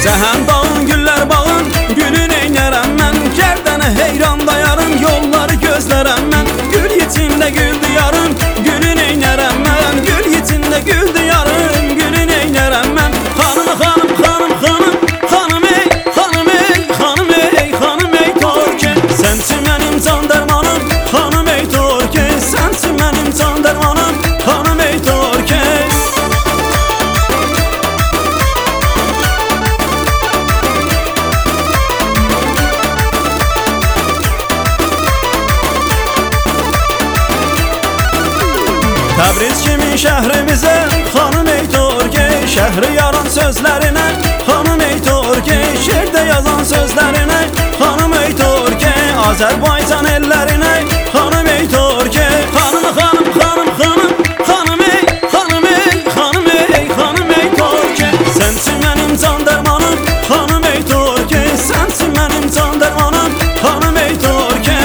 Səhən bağın, güllər bağın, gülün eynərəm mən. Gərdənə heyran dayarım, yolları gözlərəm mən. Gül içində gül diyarım, gülün eynərəm mən. Gül içində gül diyarım, gülün eynərəm mən. Xanım, xanım, xanım, xanım, xanım ey, xanım ey, xanım ey, xanım ey Türkiye. Sənsin mənim can dərmanım, xanım ey Türkiye. Sənsin mənim can dərmanım, xanım ey Türkiye. Təbriz kimi şəhrimizə, xanım ey Türkiye. Şəhri yaran sözlərinə, xanım ey Türkiye. Şeirdə yazan sözlərinə, xanım ey Türkiye. Azərbaycan ellərinə, xanım ey Türkiye. Xanım, xanım, xanım, xanım, xanım ey, xanım ey, xanım ey, xanım ey Türkiye. Sənsin mənim can dərmanım, xanım ey Türkiye. Sənsin mənim can dərmanım, xanım ey Türkiye.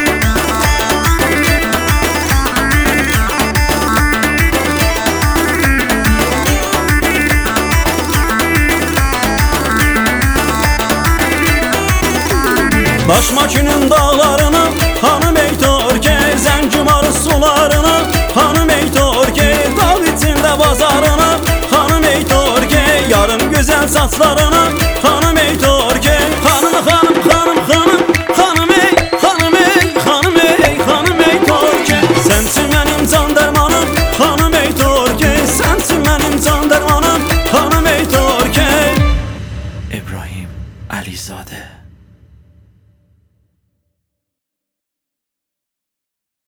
Daşmakin'in dağlarına, hanım ey Türkiye. Zəngimarı sularına, hanım ey Türkiye. Dağ içində bazarına, hanım ey Türkiye. Yarım güzel saçlarına, hanım ey Türkiye. Hanım, hanım, hanım, hanım, hanım ey, hanım ey, hanım ey, hanım ey Türkiye. Sənsin mənim can dərmanım, hanım ey Türkiye. Sənsin mənim can dərmanım, hanım ey Türkiye. İbrahim Alizade.